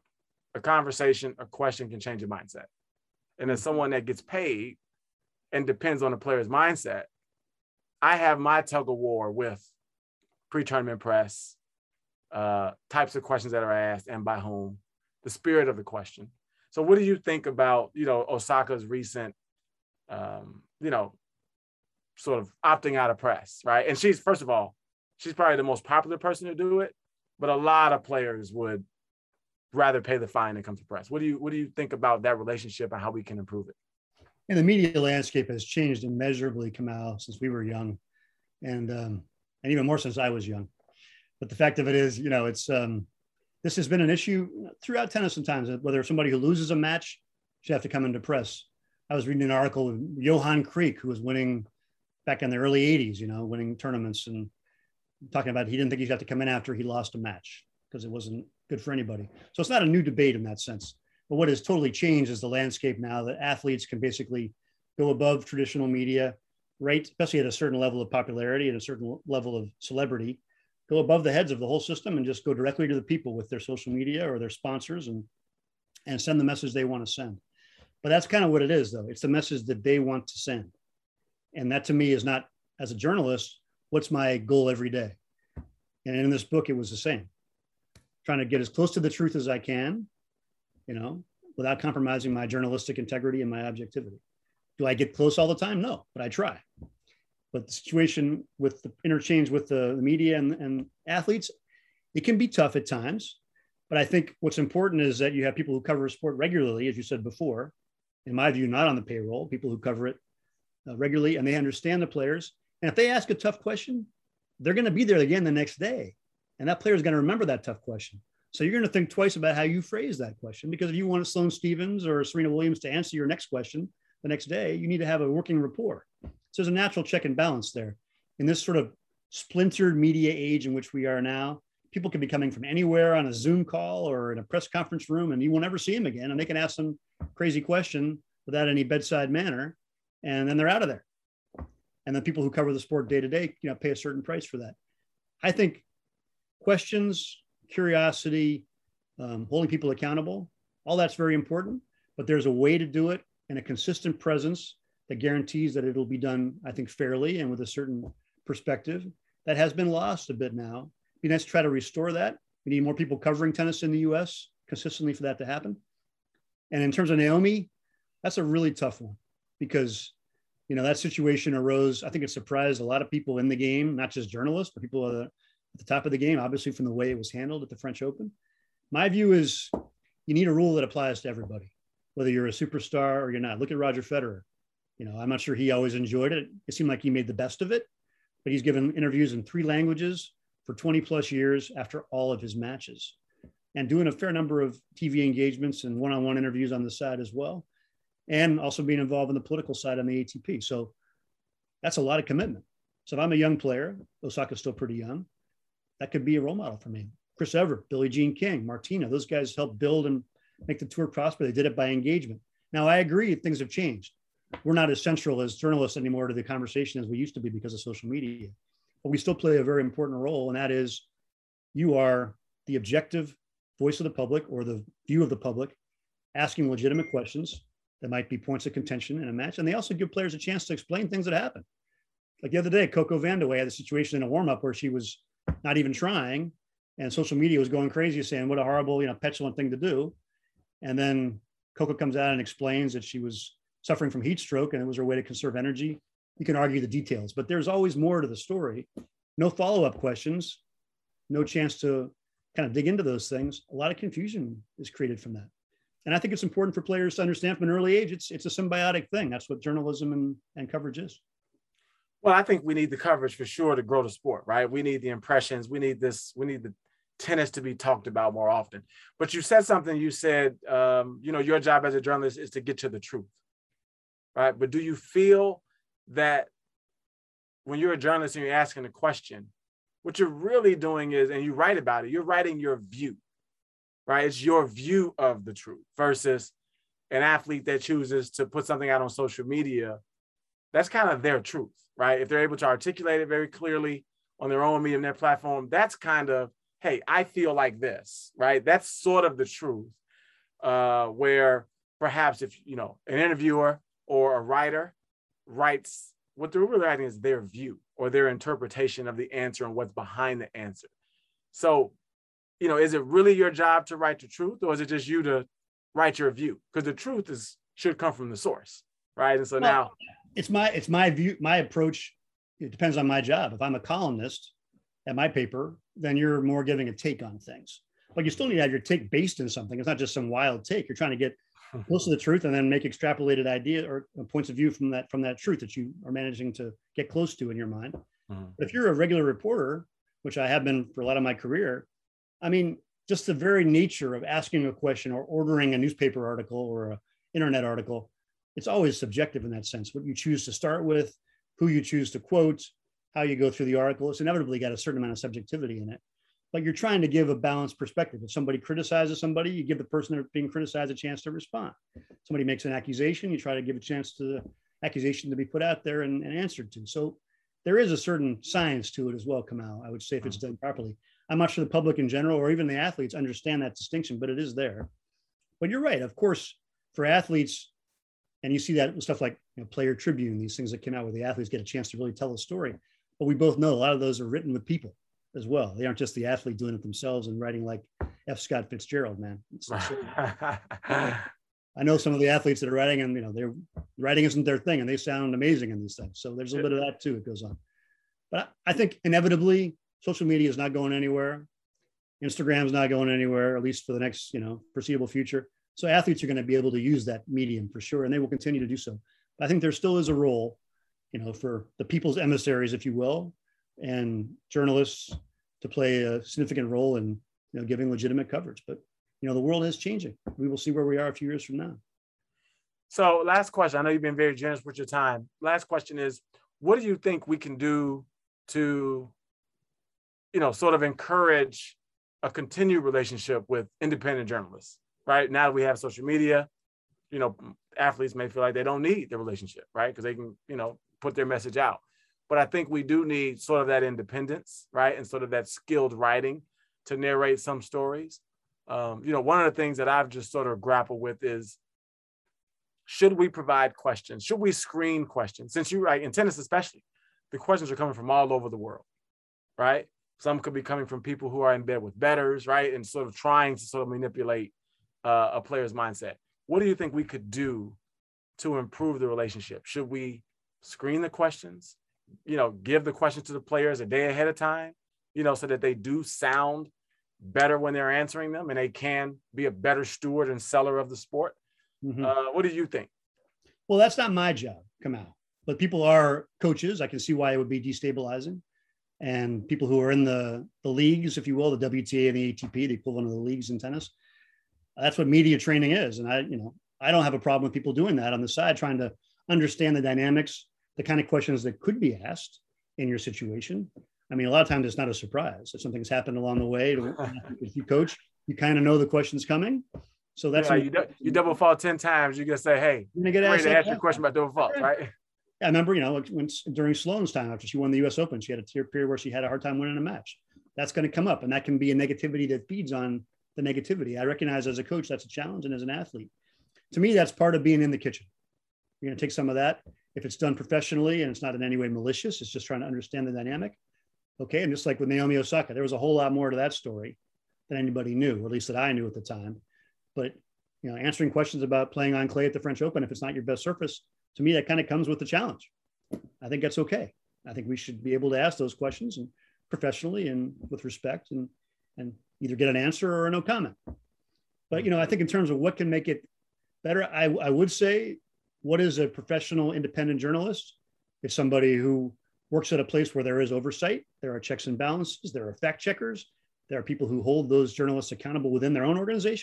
a conversation, a question can change a mindset. And as someone that gets paid and depends on the player's mindset, I have my tug of war with pre-tournament press, uh, types of questions that are asked and by whom, the spirit of the question. So what do you think about, you know, Osaka's recent, um, you know, sort of opting out of press, right? And she's, first of all, she's probably the most popular person to do it, but a lot of players would rather pay the fine than come to press. What do you, what do you think about that relationship and how we can improve it? And the media landscape has changed immeasurably, Kamal, since we were young, and um, and even more since I was young. But the fact of it is, you know, it's um, this has been an issue throughout tennis sometimes, whether somebody who loses a match should have to come into press. I was reading an article of Johan Kriek, who was winning back in the early eighties, you know, winning tournaments, and talking about he didn't think he'd have to come in after he lost a match because it wasn't good for anybody. So it's not a new debate in that sense. But what has totally changed is the landscape now that athletes can basically go above traditional media, right? Especially at a certain level of popularity and a certain level of celebrity, go above the heads of the whole system and just go directly to the people with their social media or their sponsors and, and send the message they want to send. But that's kind of what it is, though. It's the message that they want to send. And that to me is not, as a journalist, what's my goal every day? And in this book, it was the same. Trying to get as close to the truth as I can, you know, without compromising my journalistic integrity and my objectivity. Do I get close all the time? No, but I try. But the situation with the interchange with the, the media and, and athletes, it can be tough at times. But I think what's important is that you have people who cover a sport regularly, as you said before, in my view, not on the payroll, people who cover it uh, regularly, and they understand the players. And if they ask a tough question, they're going to be there again the next day. And that player is going to remember that tough question. So you're going to think twice about how you phrase that question, because if you want Sloane Stephens or Serena Williams to answer your next question, the next day, you need to have a working rapport. So there's a natural check and balance there. In this sort of splintered media age in which we are now, people can be coming from anywhere on a Zoom call or in a press conference room, and you will never see them again. And they can ask some crazy question without any bedside manner, and then they're out of there. And then people who cover the sport day to day, you know, pay a certain price for that. I think questions, curiosity, um, holding people accountable, all that's very important, but there's a way to do it and a consistent presence that guarantees that it'll be done, I think, fairly and with a certain perspective. That has been lost a bit now. It'd be nice to try to restore that. We need more people covering tennis in the U S consistently for that to happen. And in terms of Naomi, that's a really tough one because, you know, that situation arose. I think it surprised a lot of people in the game, not just journalists, but people at the, at the top of the game, obviously from the way it was handled at the French Open. My view is you need a rule that applies to everybody, whether you're a superstar or you're not. Look at Roger Federer. You know, I'm not sure he always enjoyed it. It seemed like he made the best of it, but he's given interviews in three languages for twenty plus years after all of his matches and doing a fair number of T V engagements and one-on-one interviews on the side as well. And also being involved in the political side on the A T P. So that's a lot of commitment. So if I'm a young player, Osaka's still pretty young, that could be a role model for me. Chris Evert, Billie Jean King, Martina, those guys helped build and make the tour prosper. They did it by engagement. Now, I agree, things have changed. We're not as central as journalists anymore to the conversation as we used to be because of social media. But we still play a very important role, and that is you are the objective voice of the public or the view of the public, asking legitimate questions that might be points of contention in a match. And they also give players a chance to explain things that happen. Like the other day, Coco Vandeweghe had a situation in a warm-up where she was not even trying, and social media was going crazy saying what a horrible, you know, petulant thing to do. And then Coco comes out and explains that she was suffering from heat stroke and it was her way to conserve energy. You can argue the details, but there's always more to the story. No follow-up questions, no chance to kind of dig into those things. A lot of confusion is created from that. And I think it's important for players to understand from an early age, it's it's a symbiotic thing. That's what journalism and, and coverage is. Well, I think we need the coverage for sure to grow the sport, right? We need the impressions. We need this, we need the tennis to be talked about more often. But you said something, you said, um, you know, your job as a journalist is to get to the truth, right? But do you feel that when you're a journalist and you're asking a question, what you're really doing is, and you write about it, you're writing your view, right? It's your view of the truth versus an athlete that chooses to put something out on social media. That's kind of their truth, right? If they're able to articulate it very clearly on their own medium, their platform, that's kind of, hey, I feel like this, right? That's sort of the truth, uh, where perhaps if, you know, an interviewer or a writer writes, what they're really writing is their view or their interpretation of the answer and what's behind the answer. So, you know, is it really your job to write the truth, or is it just you to write your view? Because the truth is should come from the source, right? And so well, now it's my it's my view, my approach. It depends on my job. If I'm a columnist at my paper, then you're more giving a take on things. But you still need to have your take based in something. It's not just some wild take. You're trying to get close to the truth and then make extrapolated ideas or points of view from that from that truth that you are managing to get close to in your mind. Mm-hmm. But if you're a regular reporter, which I have been for a lot of my career, I mean, just the very nature of asking a question or ordering a newspaper article or an internet article, it's always subjective in that sense. What you choose to start with, who you choose to quote, how you go through the article, it's inevitably got a certain amount of subjectivity in it. But you're trying to give a balanced perspective. If somebody criticizes somebody, you give the person that's being criticized a chance to respond. Somebody makes an accusation, you try to give a chance to the accusation to be put out there and, and answered to. So there is a certain science to it as well, Kamau, I would say, if it's done properly. I'm not sure the public in general or even the athletes understand that distinction, but it is there. But you're right. Of course, for athletes, and you see that with stuff like, you know, Player Tribune, these things that come out where the athletes get a chance to really tell a story. But we both know a lot of those are written with people as well. They aren't just the athlete doing it themselves and writing like F. Scott Fitzgerald, man. It's, it's, I know some of the athletes that are writing, and you know, their writing isn't their thing, and they sound amazing in these things. So there's a little bit of that too. It goes on, but I think inevitably social media is not going anywhere. Instagram's not going anywhere, at least for the next, you know, foreseeable future. So athletes are going to be able to use that medium for sure, and they will continue to do so. But I think there still is a role, you know, for the people's emissaries, if you will, and journalists to play a significant role in, you know, giving legitimate coverage. But, you know, the world is changing. We will see where we are a few years from now. So last question, I know you've been very generous with your time. Last question is, what do you think we can do to, you know, sort of encourage a continued relationship with independent journalists, right? Now that we have social media, you know, athletes may feel like they don't need the relationship, right? Because they can, you know, put their message out. But I think we do need sort of that independence, right? And sort of that skilled writing to narrate some stories. Um, you know, one of the things that I've just sort of grappled with is, should we provide questions? Should we screen questions? Since you, right, in tennis especially, the questions are coming from all over the world, right? Some could be coming from people who are in bed with bettors, right? And sort of trying to sort of manipulate uh, a player's mindset. What do you think we could do to improve the relationship? Should we screen the questions, you know, give the questions to the players a day ahead of time, you know, so that they do sound better when they're answering them and they can be a better steward and seller of the sport? Mm-hmm. Uh, what do you think? Well, that's not my job, Kamau, but people are coaches. I can see why it would be destabilizing. And people who are in the, the leagues, if you will, the W T A and the A T P, the equivalent of the leagues in tennis, that's what media training is. And I, you know, I don't have a problem with people doing that on the side, trying to understand the dynamics, the kind of questions that could be asked in your situation. I mean, a lot of times it's not a surprise. If something's happened along the way, if you coach, you kind of know the question's coming. So that's yeah, you, do, you double fault ten times. You're gonna say, "Hey, you're gonna get asked to ask you a question about double fault, right?" I remember, you know, when during Sloane's time after she won the U S Open, she had a period where she had a hard time winning a match. That's going to come up, and that can be a negativity that feeds on the negativity. I recognize as a coach that's a challenge, and as an athlete, to me, that's part of being in the kitchen. You're going to take some of that. If it's done professionally and it's not in any way malicious, it's just trying to understand the dynamic. Okay, and just like with Naomi Osaka, there was a whole lot more to that story than anybody knew, or at least that I knew at the time. But you know, answering questions about playing on clay at the French Open, if it's not your best surface, to me, that kind of comes with the challenge. I think that's okay. I think we should be able to ask those questions and professionally and with respect, and and either get an answer or a no comment. But, you know, I think in terms of what can make it better, I, I would say, what is a professional independent journalist? It's somebody who works at a place where there is oversight. There are checks and balances. There are fact checkers. There are people who hold those journalists accountable within their own organization.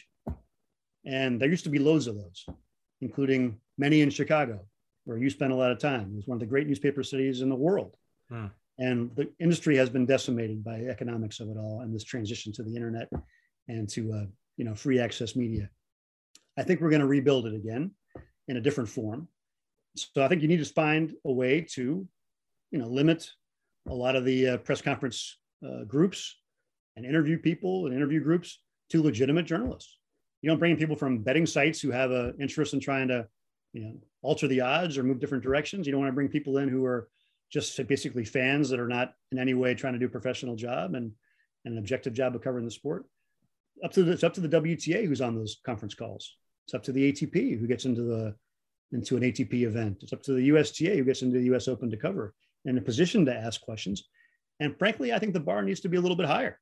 And there used to be loads of those, including many in Chicago, where you spent a lot of time. It was one of the great newspaper cities in the world. Hmm. And the industry has been decimated by the economics of it all and this transition to the internet and to, uh, you know, free access media. I think we're going to rebuild it again in a different form. So I think you need to find a way to, you know, limit a lot of the uh, press conference uh, groups and interview people and interview groups to legitimate journalists. You don't bring in people from betting sites who have an interest in trying to, you know, alter the odds or move different directions. You don't want to bring people in who are just basically fans that are not in any way trying to do a professional job and, and an objective job of covering the sport. Up to the, it's up to the W T A who's on those conference calls. It's up to the A T P who gets into the into an A T P event. It's up to the U S T A who gets into the U S Open to cover and in a position to ask questions. And frankly, I think the bar needs to be a little bit higher.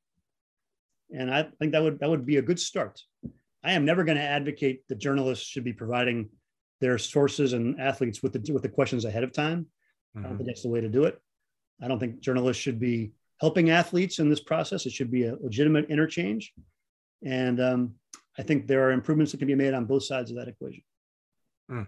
And I think that would that would be a good start. I am never going to advocate that journalists should be providing their sources and athletes with the with the questions ahead of time. Mm-hmm. I don't think that's the way to do it. I don't think journalists should be helping athletes in this process. It should be a legitimate interchange. And um, I think there are improvements that can be made on both sides of that equation. Mm.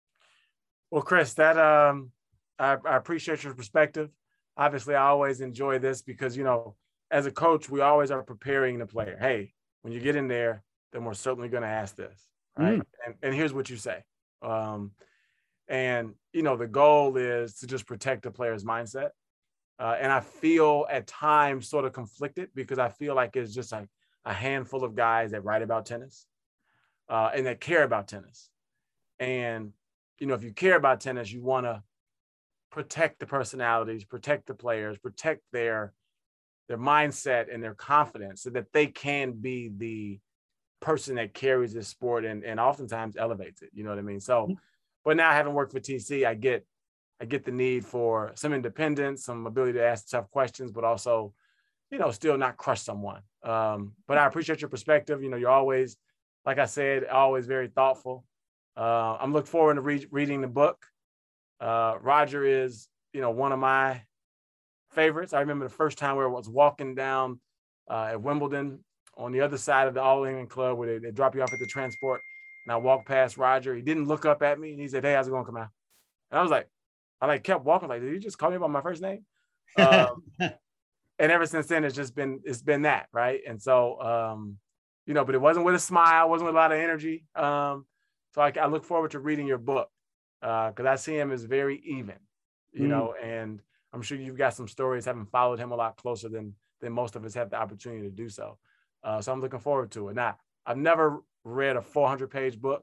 Well, Chris, that um, I, I appreciate your perspective. Obviously, I always enjoy this because, you know, as a coach, we always are preparing the player. Hey, when you get in there, then we're certainly going to ask this, right? Mm. And, and here's what you say. Um, and, you know, the goal is to just protect the player's mindset. Uh, and I feel at times sort of conflicted because I feel like it's just a, a handful of guys that write about tennis uh, and that care about tennis. And, you know, if you care about tennis, you want to protect the personalities, protect the players, protect their their mindset and their confidence so that they can be the person that carries this sport and, and oftentimes elevates it. You know what I mean? So, but now having worked for T C, I get I get the need for some independence, some ability to ask tough questions, but also, you know, still not crush someone. Um, but I appreciate your perspective. You know, you're always, like I said, always very thoughtful. Uh, I'm looking forward to re- reading the book. Uh, Roger is, you know, one of my favorites. I remember the first time where I was walking down uh, at Wimbledon on the other side of the All England Club where they, they drop you off at the transport. and I walked past Roger. He didn't look up at me, and he said, "Hey, how's it going, Kamau?" And I was like, I like kept walking. Like, did you just call me by my first name? Um, and ever since then, it's just been it's been that, right? And so, um, you know, but it wasn't with a smile, wasn't with a lot of energy. Um, so I, I look forward to reading your book because uh, I see him as very even, you mm. know, and I'm sure you've got some stories having followed him a lot closer than than most of us have the opportunity to do so. Uh, so I'm looking forward to it. Now, I've never read a four hundred page book.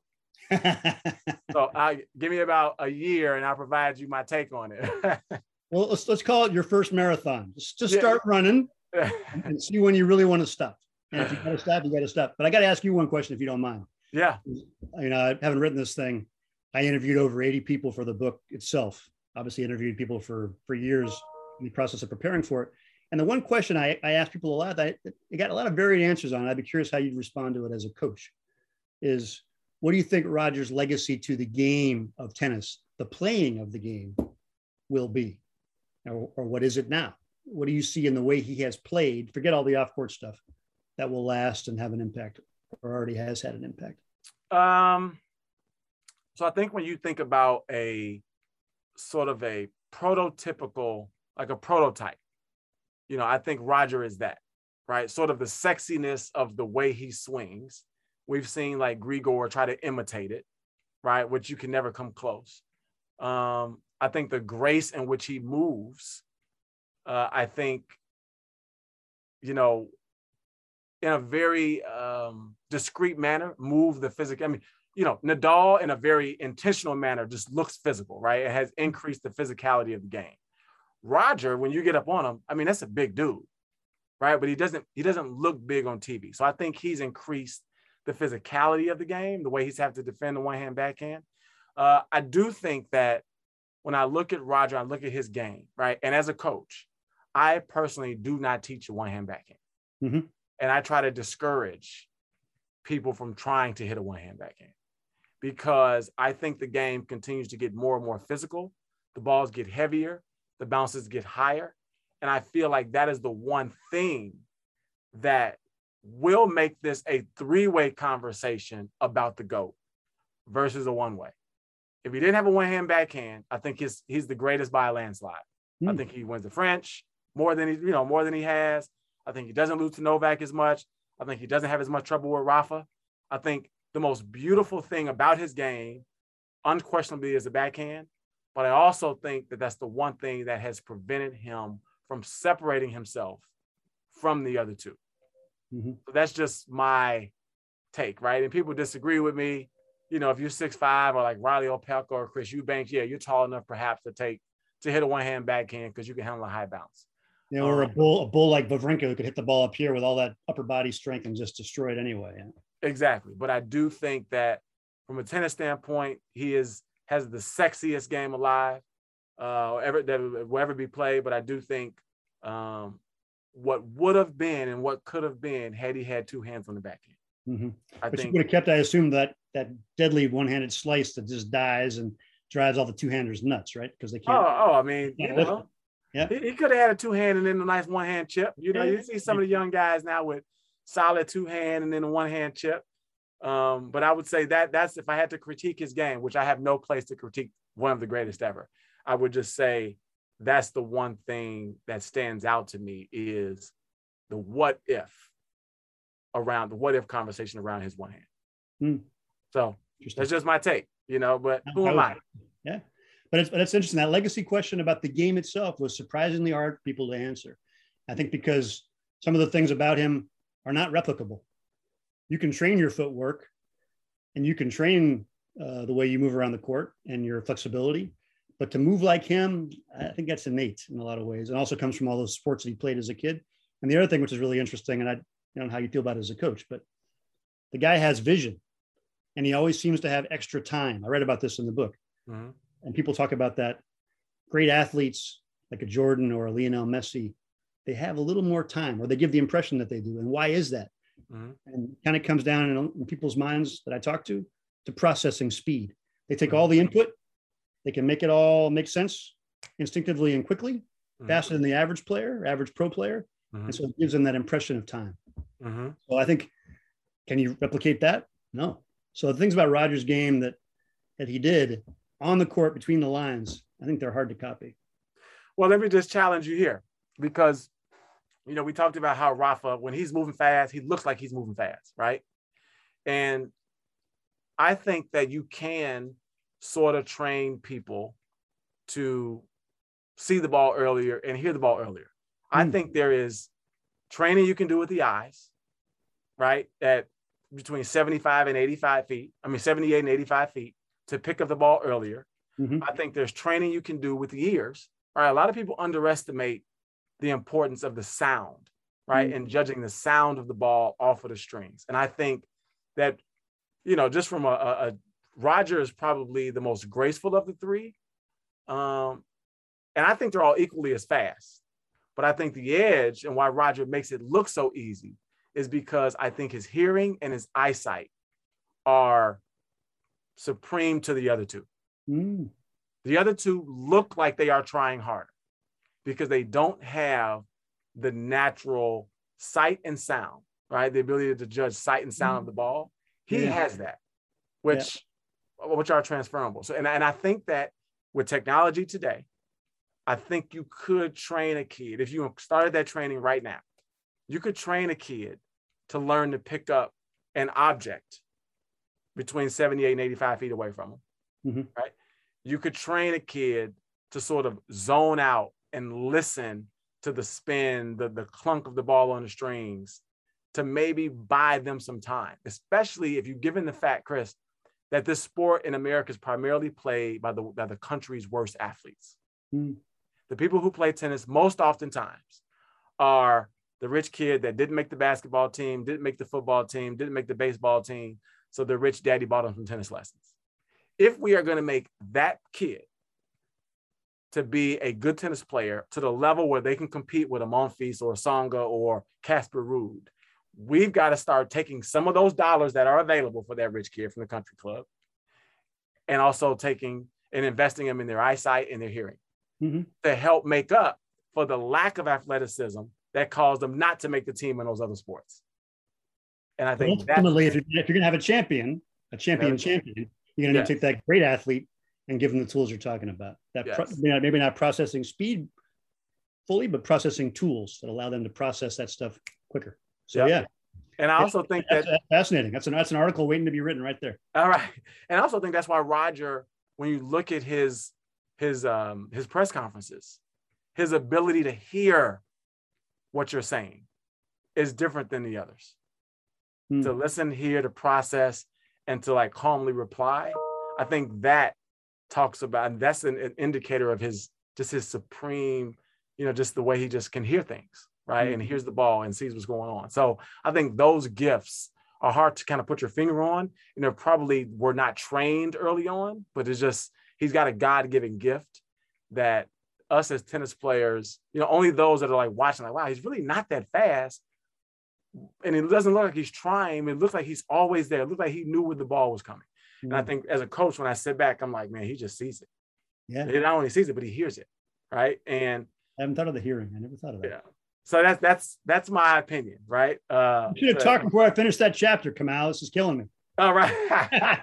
So I give me about a year and I'll provide you my take on it. Well, let's let's call it your first marathon. Just, just start yeah. running and see when you really want to stop. And if you got to stop, you got to stop. But I got to ask you one question, if you don't mind. Yeah. You know, I haven't written this thing. I interviewed over eighty people for the book itself. Obviously, interviewed people for for years in the process of preparing for it. And the one question I, I ask people a lot, that I got a lot of varied answers on. I'd be curious how you'd respond to it as a coach. Is what do you think Roger's legacy to the game of tennis, the playing of the game, will be? Or, or what is it now? What do you see in the way he has played? Forget all the off-court stuff that will last and have an impact, or already has had an impact. Um, so I think when you think about a sort of a prototypical, like a prototype, you know, I think Roger is that, right? Sort of the sexiness of the way he swings. We've seen like Grigor try to imitate it, right? Which you can never come close. Um, I think the grace in which he moves, uh, I think, you know, in a very um, discreet manner, move the physical. I mean, you know, Nadal in a very intentional manner just looks physical, right? It has increased the physicality of the game. Roger, when you get up on him, I mean, that's a big dude, right? But he doesn't, he doesn't look big on T V. So I think he's increased the physicality of the game, the way he's had to defend the one-hand backhand. Uh, I do think that when I look at Roger, I look at his game, right? And as a coach, I personally do not teach a one-hand backhand. Mm-hmm. And I try to discourage people from trying to hit a one-hand backhand because I think the game continues to get more and more physical. The balls get heavier, the bounces get higher. And I feel like that is the one thing that will make this a three-way conversation about the GOAT versus a one-way. If he didn't have a one-hand backhand, I think he's he's the greatest by a landslide. Mm. I think he wins the French more than he, you know, more than he has. I think he doesn't lose to Novak as much. I think he doesn't have as much trouble with Rafa. I think the most beautiful thing about his game, unquestionably, is the backhand. But I also think that that's the one thing that has prevented him from separating himself from the other two. Mm-hmm. So that's just my take, right? And people disagree with me. You know, if you're six five or like Riley Opelka or Chris Eubanks, yeah, you're tall enough perhaps to take to hit a one-hand backhand because you can handle a high bounce. You know, or a bull, a bull like Wawrinka who could hit the ball up here with all that upper body strength and just destroy it anyway. Yeah. Exactly. But I do think that from a tennis standpoint, he is has the sexiest game alive, uh, ever that will ever be played. But I do think um, what would have been and what could have been had he had two hands on the backhand. Mm-hmm. I but think you would have kept, I assume, that that deadly one-handed slice that just dies and drives all the two-handers nuts, right? Because they can't. Oh, oh, I mean, you know, yeah, he, he could have had a two-hand and then a nice one-hand chip. You know, you see some of the young guys now with solid two-hand and then a one-hand chip. Um, but I would say that that's if I had to critique his game, which I have no place to critique one of the greatest ever. I would just say that's the one thing that stands out to me is the what if around the what if conversation around his one hand. Hmm. So that's just my take, you know, but who am I? Yeah. But it's, but it's interesting. That legacy question about the game itself was surprisingly hard for people to answer. I think because some of the things about him are not replicable. You can train your footwork and you can train uh, the way you move around the court and your flexibility, but to move like him, I think that's innate in a lot of ways. It also comes from all those sports that he played as a kid. And the other thing, which is really interesting, and I don't know how you feel about it as a coach, but the guy has vision and he always seems to have extra time. I read about this in the book. Mm-hmm. And people talk about that. Great athletes like a Jordan or a Lionel Messi, they have a little more time, or they give the impression that they do. And why is that? Mm-hmm. And kind of comes down in, in people's minds that I talk to, to processing speed. They take mm-hmm. all the input, they can make it all make sense instinctively and quickly, mm-hmm. faster than the average player, average pro player. Mm-hmm. And so it gives them that impression of time. Mm-hmm. So I think, can you replicate that? No. So the things about Rogers' game that that he did on the court between the lines, I think they're hard to copy. Well, let me just challenge you here because, you know, we talked about how Rafa, when he's moving fast, he looks like he's moving fast, right? And I think that you can sort of train people to see the ball earlier and hear the ball earlier. Mm. I think there is training you can do with the eyes, right? At between seventy-five and eighty-five feet. I mean, seventy-eight and eighty-five feet to pick up the ball earlier. Mm-hmm. I think there's training you can do with the ears. Right? A lot of people underestimate the importance of the sound, right? Mm-hmm. And judging the sound of the ball off of the strings. And I think that, you know, just from a, a, a Roger is probably the most graceful of the three. Um, and I think they're all equally as fast. But I think the edge and why Roger makes it look so easy is because I think his hearing and his eyesight are supreme to the other two. Mm. The other two look like they are trying harder because they don't have the natural sight and sound, right? The ability to judge sight and sound mm. of the ball. He yeah. has that, which, yeah. which are transferable. So, and, and I think that with technology today, I think you could train a kid. If you started that training right now, you could train a kid to learn to pick up an object between seventy-eight and eighty-five feet away from him, mm-hmm. right? You could train a kid to sort of zone out and listen to the spin, the, the clunk of the ball on the strings, to maybe buy them some time, especially if you're given the fact, Chris, that this sport in America is primarily played by the, by the country's worst athletes. Mm. The people who play tennis most oftentimes are the rich kid that didn't make the basketball team, didn't make the football team, didn't make the baseball team. So the rich daddy bought them some tennis lessons. If we are going to make that kid to be a good tennis player to the level where they can compete with a Monfils or a Tsonga or Casper Ruud, we've got to start taking some of those dollars that are available for that rich kid from the country club and also taking and investing them in their eyesight and their hearing mm-hmm. to help make up for the lack of athleticism that caused them not to make the team in those other sports. And I think ultimately, if you're, if you're going to have a champion, a champion champion, you're going to yes. take that great athlete and give them the tools you're talking about. That yes. pro, you know, maybe not processing speed fully, but processing tools that allow them to process that stuff quicker. So yep. yeah. And I also think that's, that that's fascinating. That's an that's an article waiting to be written right there. All right. And I also think that's why Roger, when you look at his his um his press conferences, his ability to hear what you're saying is different than the others. Hmm. To listen, hear, to process, and to like calmly reply. I think that talks about, and that's an, an indicator of his, just his supreme, you know, just the way he just can hear things, right? Mm-hmm. And hears the ball and sees what's going on. So I think those gifts are hard to kind of put your finger on, and they probably were not trained early on, but it's just, he's got a God-given gift that us as tennis players, you know, only those that are like watching, like, wow, he's really not that fast. And it doesn't look like he's trying. It looks like he's always there. It looks like he knew where the ball was coming. Mm-hmm. And I think as a coach, when I sit back, I'm like, man, he just sees it. Yeah. He not only sees it, but he hears it. Right. And I haven't thought of the hearing. I never thought of that. Yeah. So that's, that's, that's my opinion. Right. Uh, you should have so, talked before I finished that chapter, Kamau. This is killing me. All right.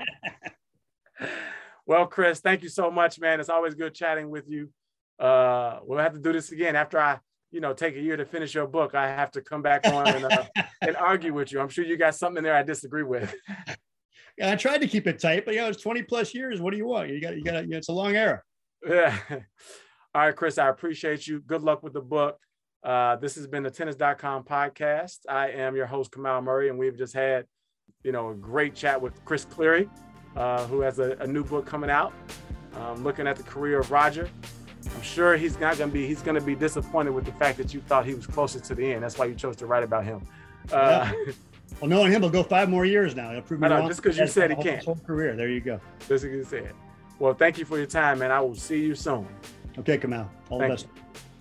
Well, Chris, thank you so much, man. It's always good chatting with you. Uh, we'll have to do this again after I, you know, take a year to finish your book. I have to come back on and, uh, and argue with you. I'm sure you got something in there I disagree with. Yeah, I tried to keep it tight, but you know, it's twenty plus years. What do you want? You got, you got, it's a long era. Yeah. All right, Chris, I appreciate you. Good luck with the book. Uh, this has been the tennis dot com podcast. I am your host, Kamau Murray, and we've just had, you know, a great chat with Chris Cleary, uh, who has a, a new book coming out, um, looking at the career of Roger. I'm sure he's not going to be, he's going to be disappointed with the fact that you thought he was closest to the end. That's why you chose to write about him. Uh, yeah. Well, knowing him, he'll go five more years now. He'll prove me wrong. Just because you said he can't. His whole career. There you go. Just as you said. Well, thank you for your time, man. I will see you soon. Okay, Kamau. All the thank best. You.